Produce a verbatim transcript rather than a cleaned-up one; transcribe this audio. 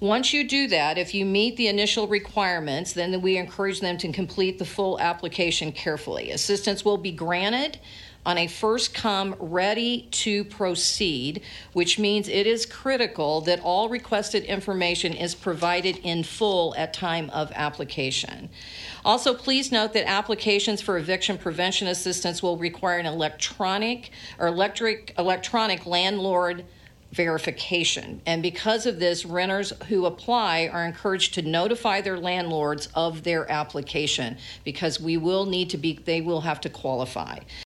Once you do that, if you meet the initial requirements, then we encourage them to complete the full application carefully. Assistance will be granted on a first come, ready to proceed, which means it is critical that all requested information is provided in full at time of application. Also, please note that applications for eviction prevention assistance will require an electronic or electric electronic landlord verification. And because of this, renters who apply are encouraged to notify their landlords of their application, because we will need to be, they will have to qualify.